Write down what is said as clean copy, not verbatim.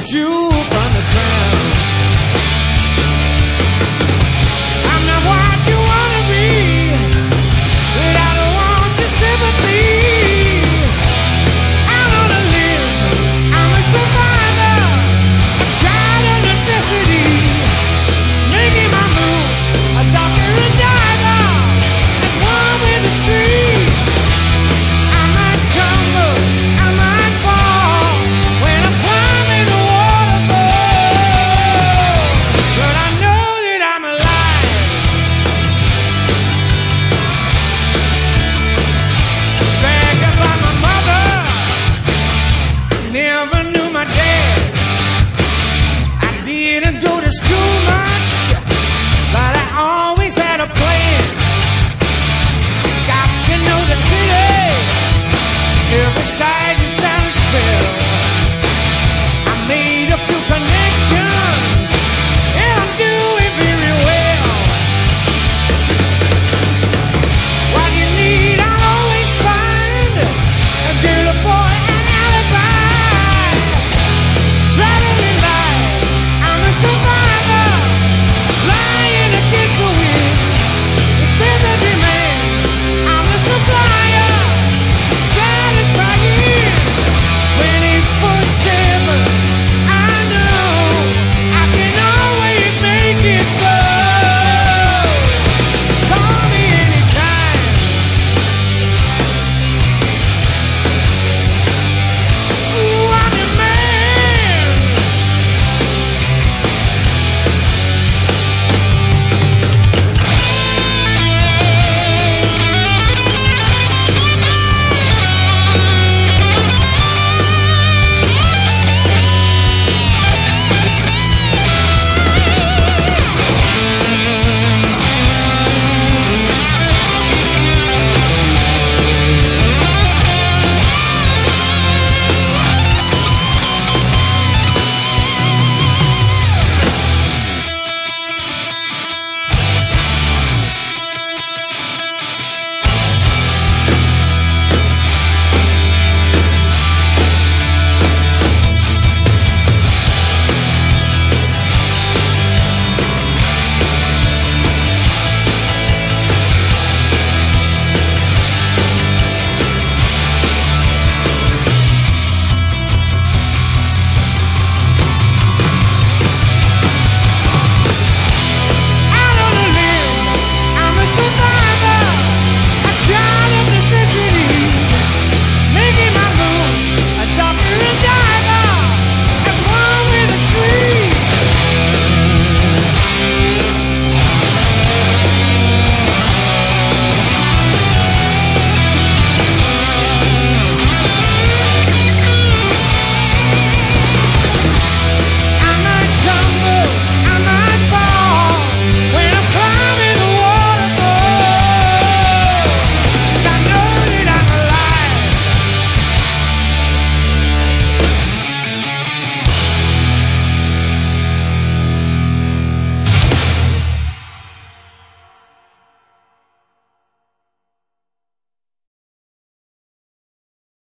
lift you from the ground. I'm not what you wanna be, but I don't want your sympathy. I wanna live, I'm a survivor, a child of necessity, making my move, a doctor and diver, as one with the streets. I might tumble, I might fall when I'm climbing the waterfall, but I know that I'm alive. Back up by my mother, never knew my dad. I didn't go to school much, but I always had a plan. Got to know the city, every side.